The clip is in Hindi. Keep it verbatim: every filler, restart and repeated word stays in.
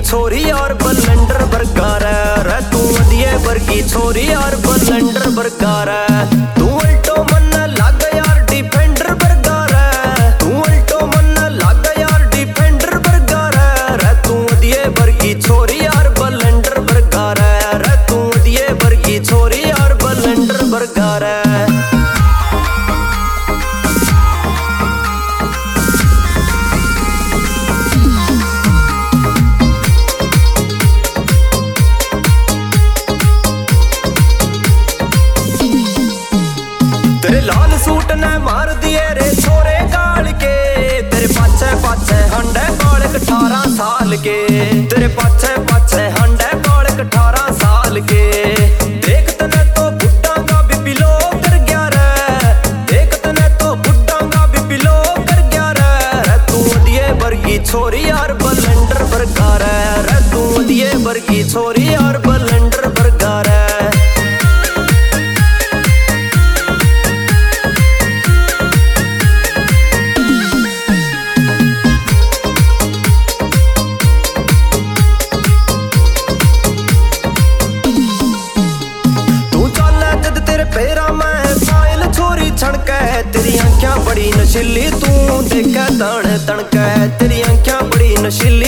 छोरी और बलंडर बरकार रे तू वधिए वर्गी छोरी और बलंडर बरकार तू अल्टो मन लग यार डिफेंडर बरकार तू अल्टो मन लग यार डिफेंडर बरकार रे तू वधिए वर्गी छोरी और बलंडर बरकार रे तू वधिए वर्गी छोरी और बलंडर बरकार तेरे लाल सूट ने मार दिए रे छोरे गाल के तेरे पाछे पाछे हंडे बालक अठारह साल के तेरे पाछे पाछे हंडे बालक अठारह साल के देख तने तो बुड्ढांगा भी पिलो कर गया रे देख तने तो बुड्ढांगा भी पिलो कर गया रे तू वधिए वर्गी छोरी और बलंडर बरकार रे तू वधिए वर्गी छोरी और बलंडर बरकार तेरी आंखें बड़ी नशीली तू देखे तण तणके तेरी आंखें बड़ी नशीली